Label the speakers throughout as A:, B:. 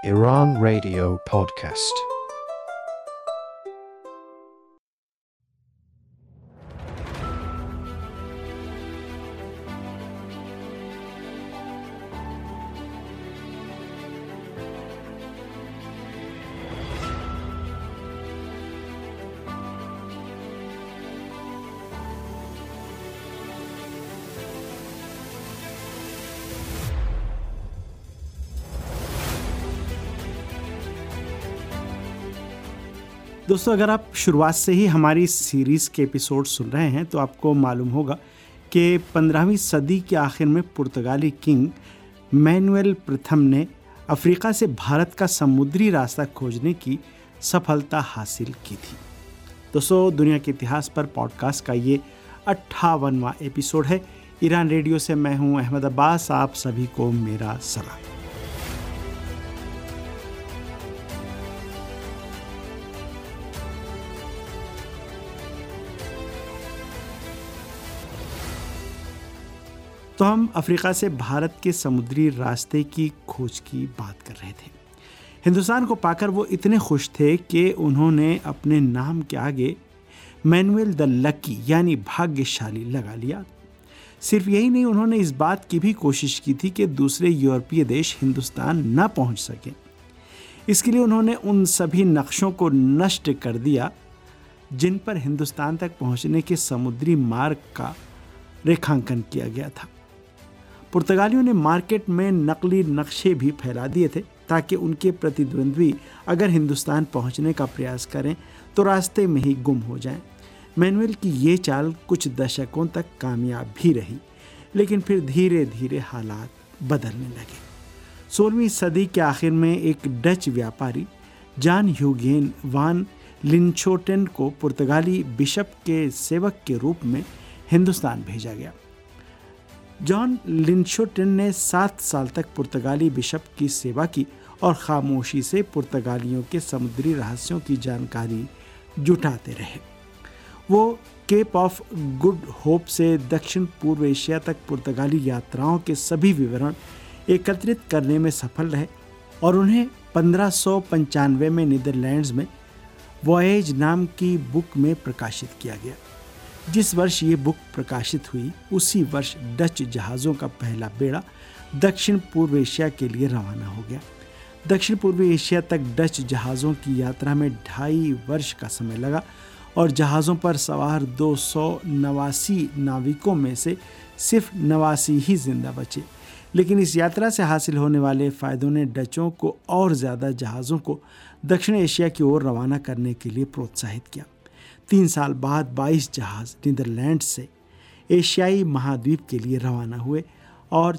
A: Iran Radio Podcast.
B: दोस्तों, अगर आप शुरुआत से ही हमारी सीरीज़ के एपिसोड सुन रहे हैं तो आपको मालूम होगा कि 15वीं सदी के आखिर में पुर्तगाली किंग मैनुएल प्रथम ने अफ्रीका से भारत का समुद्री रास्ता खोजने की सफलता हासिल की थी। दोस्तों, दुनिया के इतिहास पर पॉडकास्ट का ये 58वां एपिसोड है। ईरान रेडियो से मैं हूं अहमद अब्बास। आप सभी को मेरा सलाम। तो हम अफ्रीका से भारत के समुद्री रास्ते की खोज की बात कर रहे थे। हिंदुस्तान को पाकर वो इतने खुश थे कि उन्होंने अपने नाम के आगे मैनुएल द लकी यानी भाग्यशाली लगा लिया। सिर्फ यही नहीं, उन्होंने इस बात की भी कोशिश की थी कि दूसरे यूरोपीय देश हिंदुस्तान न पहुंच सके। इसके लिए उन्होंने उन सभी नक्शों को नष्ट कर दिया जिन पर हिंदुस्तान तक पहुंचने के समुद्री मार्ग का रेखांकन किया गया था। पुर्तगालियों ने मार्केट में नकली नक्शे भी फैला दिए थे ताकि उनके प्रतिद्वंद्वी अगर हिंदुस्तान पहुंचने का प्रयास करें तो रास्ते में ही गुम हो जाएं। मैनुएल की ये चाल कुछ दशकों तक कामयाब भी रही, लेकिन फिर धीरे धीरे हालात बदलने लगे। 16वीं सदी के आखिर में एक डच व्यापारी जॉन ह्यूगेन वान लिंचोटेन को पुर्तगाली बिशप के सेवक के रूप में हिंदुस्तान भेजा गया। जॉन लिंचोटेन ने 7 साल तक पुर्तगाली बिशप की सेवा की और खामोशी से पुर्तगालियों के समुद्री रहस्यों की जानकारी जुटाते रहे। वो केप ऑफ गुड होप से दक्षिण पूर्व एशिया तक पुर्तगाली यात्राओं के सभी विवरण एकत्रित करने में सफल रहे और उन्हें 1595 में नीदरलैंड्स में वॉयेज नाम की बुक में प्रकाशित किया गया। जिस वर्ष ये बुक प्रकाशित हुई उसी वर्ष डच जहाज़ों का पहला बेड़ा दक्षिण पूर्व एशिया के लिए रवाना हो गया। दक्षिण पूर्व एशिया तक डच जहाज़ों की यात्रा में 2.5 वर्ष का समय लगा और जहाज़ों पर सवार 289 नाविकों में से सिर्फ 89 ही जिंदा बचे। लेकिन इस यात्रा से हासिल होने वाले फ़ायदों ने डचों को और ज़्यादा जहाज़ों को दक्षिण एशिया की ओर रवाना करने के लिए प्रोत्साहित किया। 3 साल बाद 22 जहाज़ नीदरलैंड से एशियाई महाद्वीप के लिए रवाना हुए और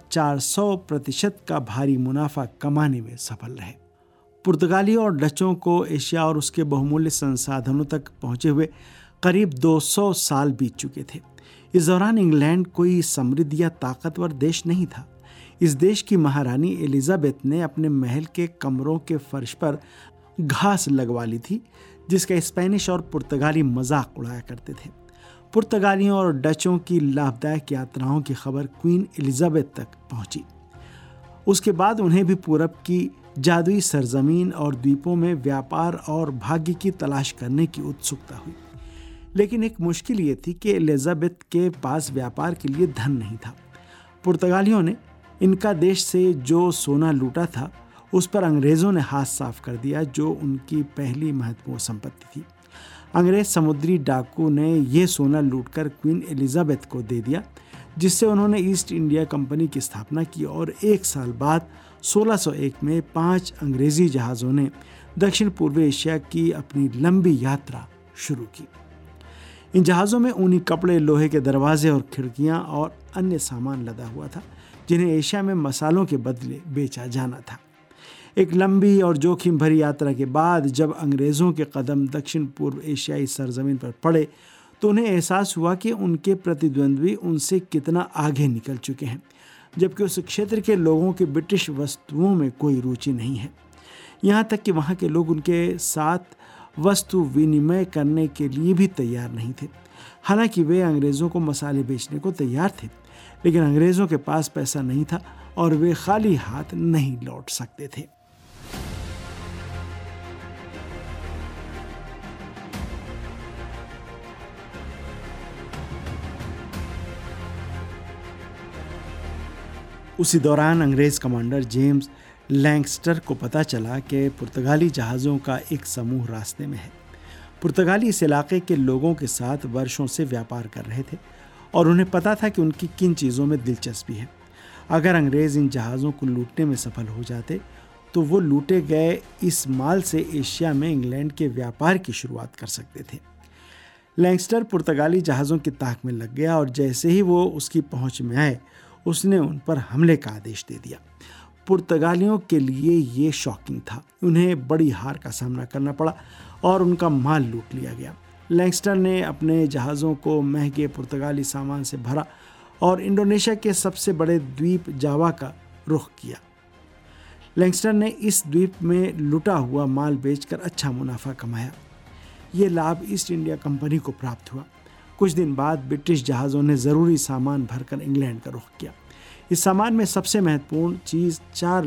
B: 400% का भारी मुनाफा कमाने में सफल रहे। पुर्तगालियों और डचों को एशिया और उसके बहुमूल्य संसाधनों तक पहुंचे हुए करीब 200 साल बीत चुके थे। इस दौरान इंग्लैंड कोई समृद्ध या ताकतवर देश नहीं था। इस देश की महारानी एलिजाबेथ ने अपने महल के कमरों के फर्श पर घास लगवा ली थी, जिसका स्पेनिश और पुर्तगाली मजाक उड़ाया करते थे। पुर्तगालियों और डचों की लाभदायक यात्राओं की खबर क्वीन एलिजाबेथ तक पहुंची। उसके बाद उन्हें भी पूरब की जादुई सरजमीन और द्वीपों में व्यापार और भाग्य की तलाश करने की उत्सुकता हुई। लेकिन एक मुश्किल ये थी कि एलिजाबेथ के पास व्यापार के लिए धन नहीं था। पुर्तगालियों ने इनका देश से जो सोना लूटा था उस पर अंग्रेज़ों ने हाथ साफ कर दिया, जो उनकी पहली महत्वपूर्ण संपत्ति थी। अंग्रेज़ समुद्री डाकू ने यह सोना लूटकर क्वीन एलिजाबेथ को दे दिया, जिससे उन्होंने ईस्ट इंडिया कंपनी की स्थापना की और 1 साल बाद 1601 में 5 अंग्रेज़ी जहाज़ों ने दक्षिण पूर्व एशिया की अपनी लंबी यात्रा शुरू की। इन जहाज़ों में ऊनी कपड़े, लोहे के दरवाजे और खिड़कियाँ और अन्य सामान लदा हुआ था, जिन्हें एशिया में मसालों के बदले बेचा जाना था। एक लंबी और जोखिम भरी यात्रा के बाद जब अंग्रेज़ों के कदम दक्षिण पूर्व एशियाई सरजमीन पर पड़े तो उन्हें एहसास हुआ कि उनके प्रतिद्वंद्वी उनसे कितना आगे निकल चुके हैं, जबकि उस क्षेत्र के लोगों के ब्रिटिश वस्तुओं में कोई रुचि नहीं है। यहाँ तक कि वहाँ के लोग उनके साथ वस्तु विनिमय करने के लिए भी तैयार नहीं थे। हालांकि वे अंग्रेज़ों को मसाले बेचने को तैयार थे, लेकिन अंग्रेज़ों के पास पैसा नहीं था और वे खाली हाथ नहीं लौट सकते थे। उसी दौरान अंग्रेज कमांडर जेम्स लैंगस्टर को पता चला कि पुर्तगाली जहाज़ों का एक समूह रास्ते में है। पुर्तगाली इस इलाके के लोगों के साथ वर्षों से व्यापार कर रहे थे और उन्हें पता था कि उनकी किन चीज़ों में दिलचस्पी है। अगर अंग्रेज़ इन जहाज़ों को लूटने में सफल हो जाते तो वो लूटे गए इस माल से एशिया में इंग्लैंड के व्यापार की शुरुआत कर सकते थे। लैंगस्टर पुर्तगाली जहाज़ों की ताक में लग गया और जैसे ही वो उसकी पहुंच में आए उसने उन पर हमले का आदेश दे दिया। पुर्तगालियों के लिए ये शॉकिंग था। उन्हें बड़ी हार का सामना करना पड़ा और उनका माल लूट लिया गया। लैंगस्टर ने अपने जहाज़ों को महंगे पुर्तगाली सामान से भरा और इंडोनेशिया के सबसे बड़े द्वीप जावा का रुख किया। लैंगस्टर ने इस द्वीप में लुटा हुआ माल बेचकर अच्छा मुनाफा कमाया। ये लाभ ईस्ट इंडिया कंपनी को प्राप्त हुआ। कुछ दिन बाद ब्रिटिश जहाज़ों ने ज़रूरी सामान भरकर इंग्लैंड का रुख किया। इस सामान में सबसे महत्वपूर्ण चीज़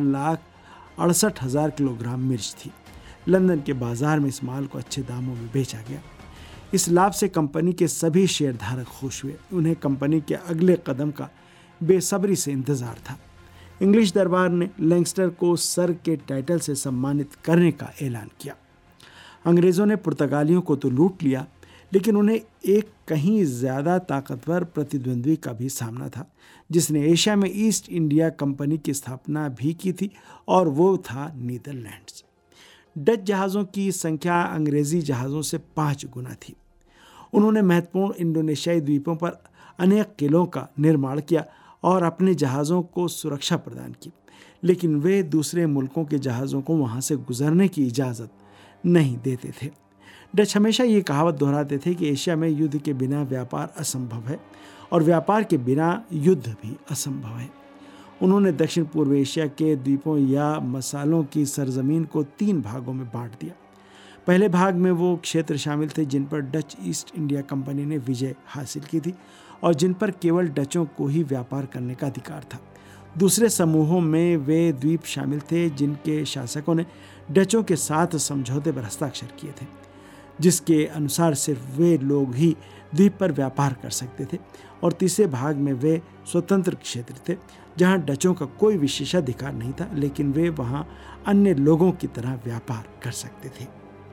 B: 4,68,000 किलोग्राम मिर्च थी। लंदन के बाजार में इस माल को अच्छे दामों में बेचा गया। इस लाभ से कंपनी के सभी शेयरधारक खुश हुए। उन्हें कंपनी के अगले कदम का बेसब्री से इंतज़ार था। इंग्लिश दरबार ने लैंगस्टर को सर के टाइटल से सम्मानित करने का ऐलान किया। अंग्रेज़ों ने पुर्तगालियों को तो लूट लिया, लेकिन उन्हें एक कहीं ज़्यादा ताकतवर प्रतिद्वंद्वी का भी सामना था, जिसने एशिया में ईस्ट इंडिया कंपनी की स्थापना भी की थी, और वो था नीदरलैंड्स। डच जहाज़ों की संख्या अंग्रेज़ी जहाज़ों से 5 गुना थी। उन्होंने महत्वपूर्ण इंडोनेशियाई द्वीपों पर अनेक किलों का निर्माण किया और अपने जहाज़ों को सुरक्षा प्रदान की, लेकिन वे दूसरे मुल्कों के जहाज़ों को वहाँ से गुजरने की इजाज़त नहीं देते थे। डच हमेशा ये कहावत दोहराते थे कि एशिया में युद्ध के बिना व्यापार असंभव है और व्यापार के बिना युद्ध भी असंभव है। उन्होंने दक्षिण पूर्व एशिया के द्वीपों या मसालों की सरजमीन को 3 भागों में बांट दिया। पहले भाग में वो क्षेत्र शामिल थे जिन पर डच ईस्ट इंडिया कंपनी ने विजय हासिल की थी और जिन पर केवल डचों को ही व्यापार करने का अधिकार था। दूसरे समूहों में वे द्वीप शामिल थे जिनके शासकों ने डचों के साथ समझौते पर हस्ताक्षर किए थे, जिसके अनुसार सिर्फ वे लोग ही द्वीप पर व्यापार कर सकते थे। और तीसरे भाग में वे स्वतंत्र क्षेत्र थे जहां डचों का कोई विशेषाधिकार नहीं था, लेकिन वे वहां अन्य लोगों की तरह व्यापार कर सकते थे।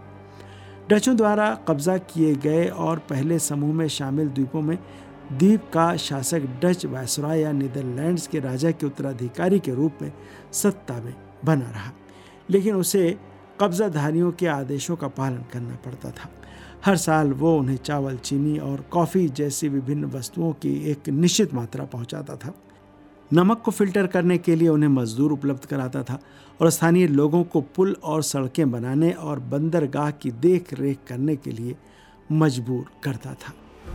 B: डचों द्वारा कब्जा किए गए और पहले समूह में शामिल द्वीपों में द्वीप का शासक डच वायसराय या नीदरलैंड्स के राजा के उत्तराधिकारी के रूप में सत्ता में बना रहा, लेकिन उसे कब्जाधारियों के आदेशों का पालन करना पड़ता था। हर साल वो उन्हें चावल, चीनी और कॉफ़ी जैसी विभिन्न वस्तुओं की एक निश्चित मात्रा पहुंचाता था। नमक को फिल्टर करने के लिए उन्हें मजदूर उपलब्ध कराता था और स्थानीय लोगों को पुल और सड़कें बनाने और बंदरगाह की देख रेख करने के लिए मजबूर करता था।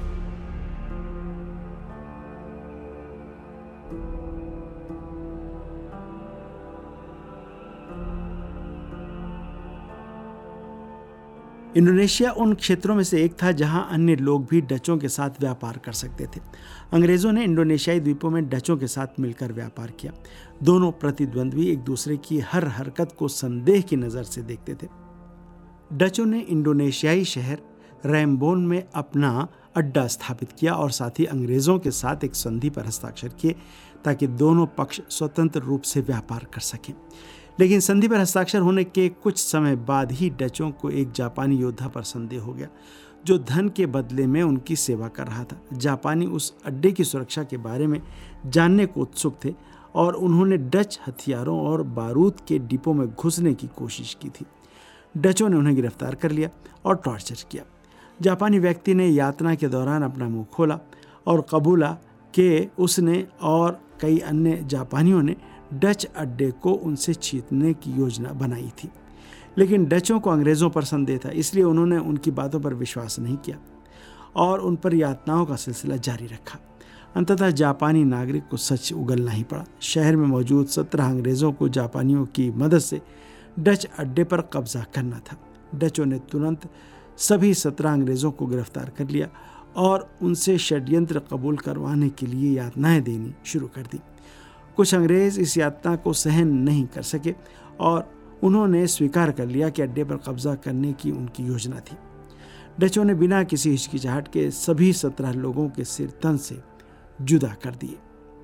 B: इंडोनेशिया उन क्षेत्रों में से एक था जहां अन्य लोग भी डचों के साथ व्यापार कर सकते थे। अंग्रेज़ों ने इंडोनेशियाई द्वीपों में डचों के साथ मिलकर व्यापार किया। दोनों प्रतिद्वंद्वी एक दूसरे की हर हरकत को संदेह की नज़र से देखते थे। डचों ने इंडोनेशियाई शहर रैमबोन में अपना अड्डा स्थापित किया और साथ ही अंग्रेज़ों के साथ एक संधि पर हस्ताक्षर किए ताकि दोनों पक्ष स्वतंत्र रूप से व्यापार कर सकें। लेकिन संधि पर हस्ताक्षर होने के कुछ समय बाद ही डचों को एक जापानी योद्धा पर संदेह हो गया जो धन के बदले में उनकी सेवा कर रहा था। जापानी उस अड्डे की सुरक्षा के बारे में जानने को उत्सुक थे और उन्होंने डच हथियारों और बारूद के डिपो में घुसने की कोशिश की थी। डचों ने उन्हें गिरफ्तार कर लिया और टॉर्चर किया। जापानी व्यक्ति ने यातना के दौरान अपना मुंह खोला और कबूला कि उसने और कई अन्य जापानियों ने डच अड्डे को उनसे छीनने की योजना बनाई थी। लेकिन डचों को अंग्रेज़ों पर संदेह था, इसलिए उन्होंने उनकी बातों पर विश्वास नहीं किया और उन पर यातनाओं का सिलसिला जारी रखा। अंततः जापानी नागरिक को सच उगलना ही पड़ा। शहर में मौजूद 17 अंग्रेज़ों को जापानियों की मदद से डच अड्डे पर कब्जा करना था। डचों ने तुरंत सभी 17 अंग्रेज़ों को गिरफ्तार कर लिया और उनसे षड्यंत्र कबूल करवाने के लिए यातनाएं देनी शुरू कर दी। कुछ अंग्रेज़ इस यातना को सहन नहीं कर सके और उन्होंने स्वीकार कर लिया कि अड्डे पर कब्जा करने की उनकी योजना थी। डचों ने बिना किसी हिचकिचाहट के सभी 17 लोगों के सिर तन से जुदा कर दिए।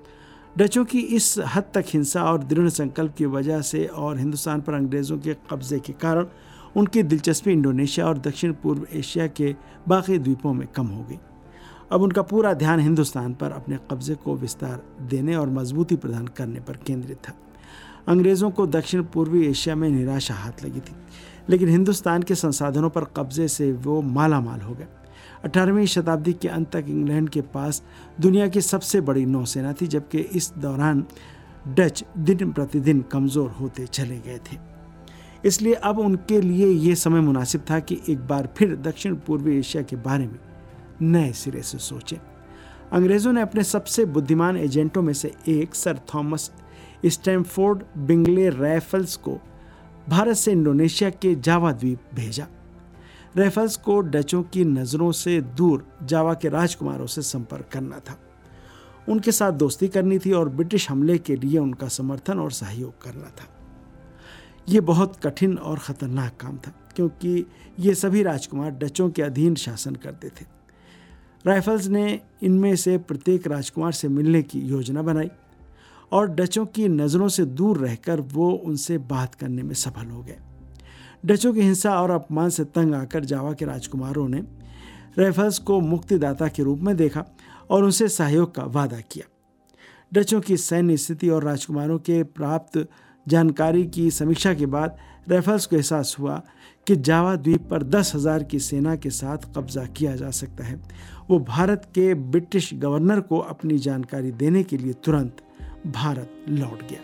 B: डचों की इस हद तक हिंसा और दृढ़ संकल्प की वजह से और हिंदुस्तान पर अंग्रेज़ों के कब्जे के कारण उनकी दिलचस्पी इंडोनेशिया और दक्षिण पूर्व एशिया के बाकी द्वीपों में कम हो गई। अब उनका पूरा ध्यान हिंदुस्तान पर अपने कब्जे को विस्तार देने और मजबूती प्रदान करने पर केंद्रित था। अंग्रेज़ों को दक्षिण पूर्वी एशिया में निराशा हाथ लगी थी, लेकिन हिंदुस्तान के संसाधनों पर कब्जे से वो माला माल हो गए। 18वीं शताब्दी के अंत तक इंग्लैंड के पास दुनिया की सबसे बड़ी नौसेना थी, जबकि इस दौरान डच दिन प्रतिदिन कमज़ोर होते चले गए थे। इसलिए अब उनके लिए ये समय मुनासिब था कि एक बार फिर दक्षिण पूर्वी एशिया के बारे में नए सिरे से सोचें। अंग्रेज़ों ने अपने सबसे बुद्धिमान एजेंटों में से एक sir Thomas Stamford Bingley Raffles को भारत से इंडोनेशिया के जावा द्वीप भेजा। रैफल्स को डचों की नज़रों से दूर जावा के राजकुमारों से संपर्क करना था, उनके साथ दोस्ती करनी थी और ब्रिटिश हमले के लिए उनका समर्थन और सहयोग करना था। ये बहुत कठिन और ख़तरनाक काम था, क्योंकि ये सभी राजकुमार डचों के अधीन शासन करते थे। राइफल्स ने इनमें से प्रत्येक राजकुमार से मिलने की योजना बनाई और डचों की नज़रों से दूर रहकर वो उनसे बात करने में सफल हो गए। डचों की हिंसा और अपमान से तंग आकर जावा के राजकुमारों ने राइफल्स को मुक्तिदाता के रूप में देखा और उनसे सहयोग का वादा किया। डचों की सैन्य स्थिति और राजकुमारों के प्राप्त जानकारी की समीक्षा के बाद राइफल्स को एहसास हुआ कि जावा द्वीप पर 10,000 की सेना के साथ कब्जा किया जा सकता है। वो भारत के ब्रिटिश गवर्नर को अपनी जानकारी देने के लिए तुरंत भारत लौट गया।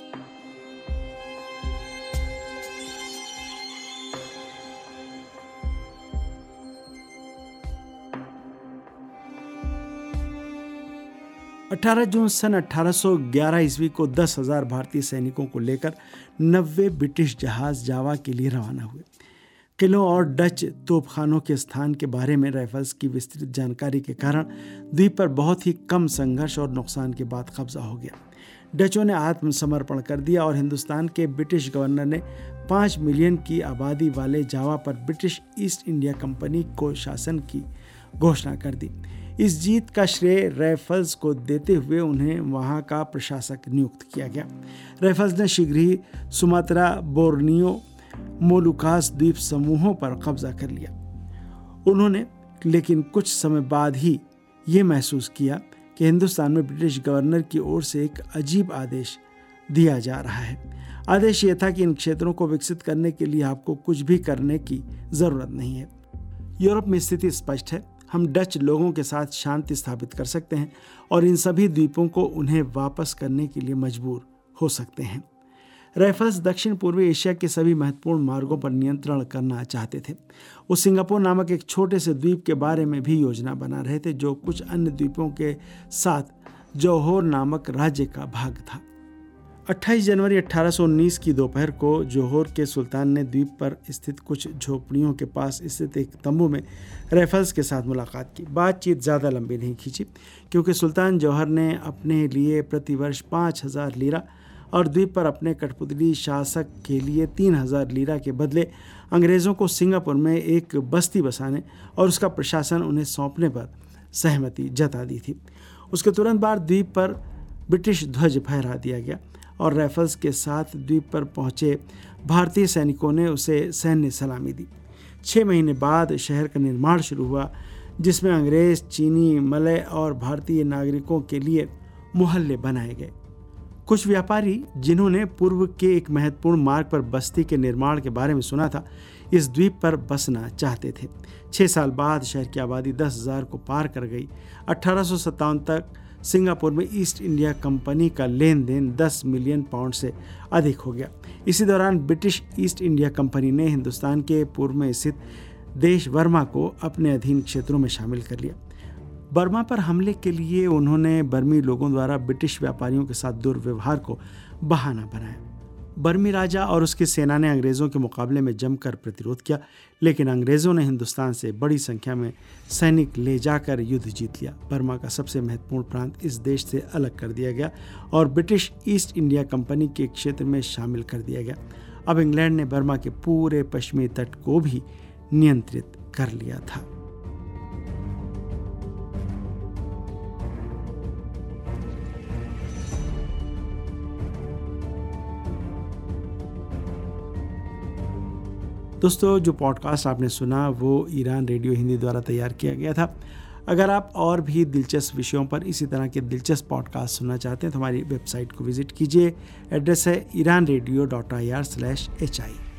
B: जून सन 1811 ईस्वी को 10,000 भारतीय सैनिकों को लेकर 90 ब्रिटिश जहाज जावा के लिए रवाना हुए। किलों और डच तोपखानों के स्थान के बारे में राइफल्स की विस्तृत जानकारी के कारण द्वीप पर बहुत ही कम संघर्ष और नुकसान के बाद कब्जा हो गया। डचों ने आत्मसमर्पण कर दिया और हिंदुस्तान के ब्रिटिश गवर्नर ने 5 मिलियन की आबादी वाले जावा पर ब्रिटिश ईस्ट इंडिया कंपनी को शासन की घोषणा कर दी। इस जीत का श्रेय राइफल्स को देते हुए उन्हें वहां का प्रशासक नियुक्त किया गया। राइफल्स ने शीघ्र ही सुमात्रा, बोर्नियो, मोलुकास द्वीप समूहों पर कब्जा कर लिया। उन्होंने लेकिन कुछ समय बाद ही ये महसूस किया कि हिंदुस्तान में ब्रिटिश गवर्नर की ओर से एक अजीब आदेश दिया जा रहा है। आदेश ये था कि इन क्षेत्रों को विकसित करने के लिए आपको कुछ भी करने की ज़रूरत नहीं है। यूरोप में स्थिति स्पष्ट है, हम डच लोगों के साथ शांति स्थापित कर सकते हैं और इन सभी द्वीपों को उन्हें वापस करने के लिए मजबूर हो सकते हैं। राइफल्स दक्षिण पूर्वी एशिया के सभी महत्वपूर्ण मार्गों पर नियंत्रण करना चाहते थे। वो सिंगापुर नामक एक छोटे से द्वीप के बारे में भी योजना बना रहे थे, जो कुछ अन्य द्वीपों के साथ जोहोर नामक राज्य का भाग था। 28 जनवरी 1819 की दोपहर को जोहोर के सुल्तान ने द्वीप पर स्थित कुछ झोपड़ियों के पास स्थित एक तंबू में राइफल्स के साथ मुलाकात की। बातचीत ज़्यादा लंबी नहीं खींची, क्योंकि सुल्तान जौहर ने अपने लिए प्रतिवर्ष 5,000 लीरा और द्वीप पर अपने कठपुतली शासक के लिए 3,000 लीरा के बदले अंग्रेज़ों को सिंगापुर में एक बस्ती बसाने और उसका प्रशासन उन्हें सौंपने पर सहमति जता दी थी। उसके तुरंत बाद द्वीप पर ब्रिटिश ध्वज फहरा दिया गया और राइफल्स के साथ द्वीप पर पहुंचे भारतीय सैनिकों ने उसे सैन्य सलामी दी। 6 महीने बाद शहर का निर्माण शुरू हुआ, जिसमें अंग्रेज, चीनी, मलय और भारतीय नागरिकों के लिए मोहल्ले बनाए गए। कुछ व्यापारी, जिन्होंने पूर्व के एक महत्वपूर्ण मार्ग पर बस्ती के निर्माण के बारे में सुना था, इस द्वीप पर बसना चाहते थे। 6 साल बाद शहर की आबादी 10,000 को पार कर गई। 1857 तक सिंगापुर में ईस्ट इंडिया कंपनी का लेन देन 10 मिलियन पाउंड से अधिक हो गया। इसी दौरान ब्रिटिश ईस्ट इंडिया कंपनी ने हिंदुस्तान के पूर्व में स्थित देश बर्मा को अपने अधीन क्षेत्रों में शामिल कर लिया। बर्मा पर हमले के लिए उन्होंने बर्मी लोगों द्वारा ब्रिटिश व्यापारियों के साथ दुर्व्यवहार को बहाना बनाया। बर्मी राजा और उसकी सेना ने अंग्रेज़ों के मुकाबले में जमकर प्रतिरोध किया, लेकिन अंग्रेज़ों ने हिंदुस्तान से बड़ी संख्या में सैनिक ले जाकर युद्ध जीत लिया। बर्मा का सबसे महत्वपूर्ण प्रांत इस देश से अलग कर दिया गया और ब्रिटिश ईस्ट इंडिया कंपनी के क्षेत्र में शामिल कर दिया गया। अब इंग्लैंड ने बर्मा के पूरे पश्चिमी तट को भी नियंत्रित कर लिया था। दोस्तों, जो पॉडकास्ट आपने सुना वो ईरान रेडियो हिंदी द्वारा तैयार किया गया था। अगर आप और भी दिलचस्प विषयों पर इसी तरह के दिलचस्प पॉडकास्ट सुनना चाहते हैं तो हमारी वेबसाइट को विजिट कीजिए। एड्रेस है iranradio.ir/hi।